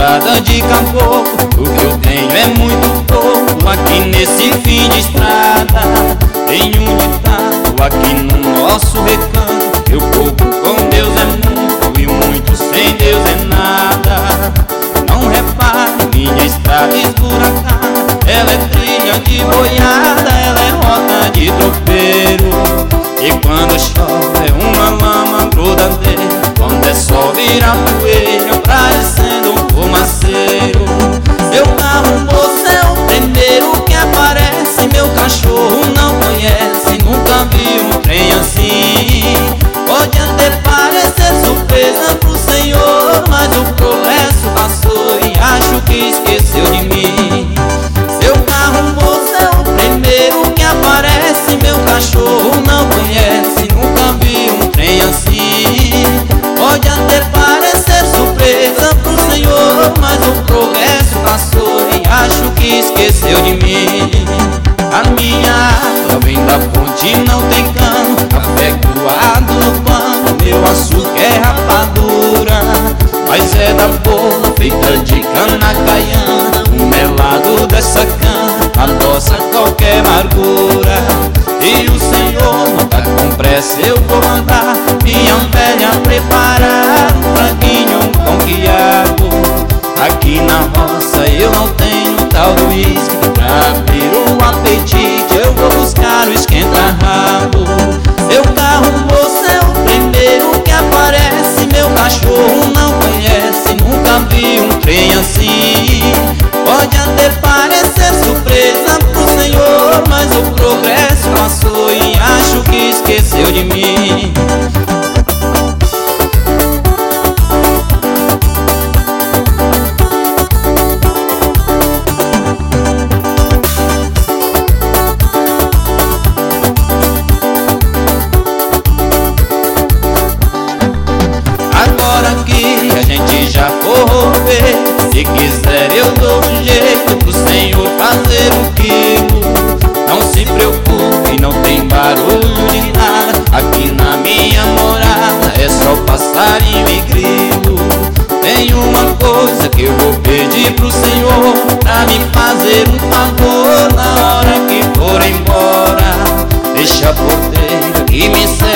estrada de caboclo, o que eu tenho é muito pouco. Aqui nesse fim de estrada tem um ditado aqui no nosso recanto: eu pouco com Deus é muito e muito sem Deus é nada. Não repare, minha estrada esburacada, ela é trilha de boiada, ela é rota de tropeiro. E quando chove é uma lama grudadeira, quando é sol vira poeira, parecendo um fumaceiro. Seu carro moço é o primeiro que aparece, meu cachorro não conhece, nunca vi um trem assim. Pode até parecer surpresa pro senhor, mas o progresso passou e acho que esqueceu de mim. Seu carro moço é o primeiro que aparece, meu cachorro não conhece, nunca vi um trem assim. Pode até parecer surpresa pro senhor, mas o progresso passou e acho que esqueceu de mim. A minha água vem da fonte, não tem cano, café coado no pano, meu açúcar é rapadura, mas é da boa, feita de cana caiana. O melado dessa cana adoça qualquer amargura. E o senhor não tá com pressa, eu vou mandar minha velha preparar um franguinho, um pão quiabo. Aqui na roça eu não tenho tal do uísque, pra abrir o apetite eu vou buscar o esquenta-rabo. Seu carro moço é o primeiro que aparece, meu cachorro não conhece, nunca vi um trem assim. Pode até parecer surpresa pro senhor, mas o progresso passou e acho que esqueceu de mim. Já corro ver, se quiser eu dou um jeito pro senhor fazer um quilo. Não se preocupe, não tem barulho de nada, aqui na minha morada é só passarinho e grilo. Tem uma coisa que eu vou pedir pro senhor, pra me fazer um favor na hora que for embora. Deixa a porteira que me serve